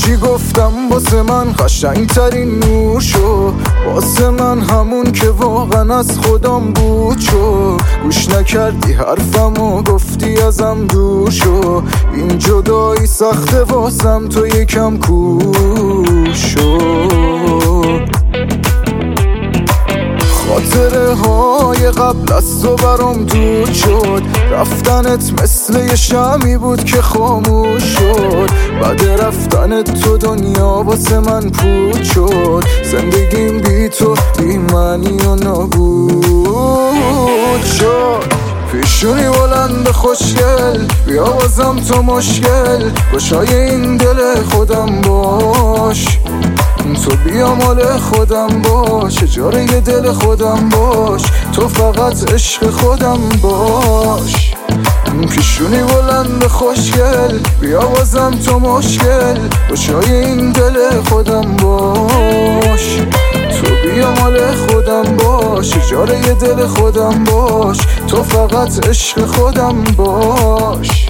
چی گفتم واسه من قشنگ ترین نور شو، واسه من همون که واقعا از خودم بود شو. گوش نکردی حرفمو گفتی ازم دور شو، این جدایی سخته واسم تو یکم کور شو. خاطره های قبل از تو برام دود شد، رفتنت مثل یه شمی بود که خاموش شد. بعد رفتنت تو دنیا واسه من پود شد، زندگیم بی تو بی معنی و نابود شد. پیشونی بلند خوشگل بیا بازم تو مشکل، گشای این دل خودم باش، تو بیا مال خودم باش، اجاره دل خودم باش، تو فقط عشق خودم باش. پیشونی بلند خوشگل بیا بازم تو مشکل، گشای این دل خودم باش، تو بیا مال خودم باش، اجاره دل خودم باش، تو فقط عشق خودم باش.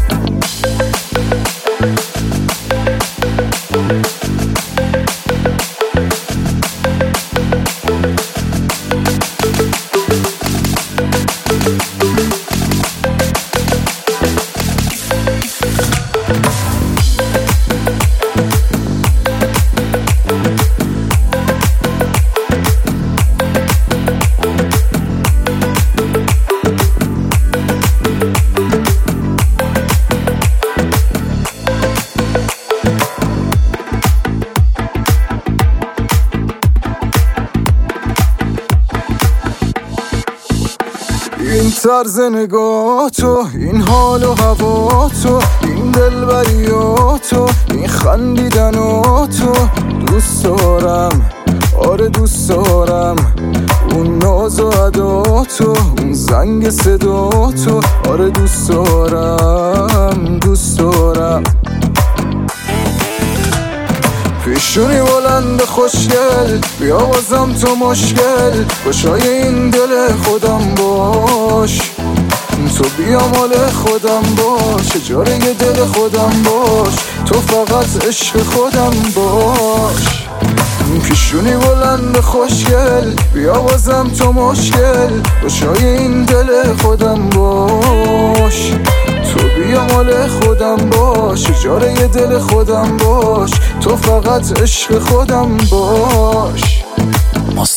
این طرز نگاه تو، این حال و هوا تو، این دلبریاتو، این خندیدناتو دوست دارم، آره دوست دارم. اون ناز و عداتو، اون زنگ صداتو، آره دوست دارم، دوست دارم. پیشونی بلند خوشگل بیا بازم تو مشکل، گشای این دل خودم باش، تو بیا مال خودم باش، اجاره دل خودم باش، تو فقط عشق خودم باش. پیشونی بلند خوشگل بیا بازم تو مشکل، گشای این دل خودم باش، تو بیا مال خودم باش، اجاره دل خودم باش، تو فقط عشق خودم باش.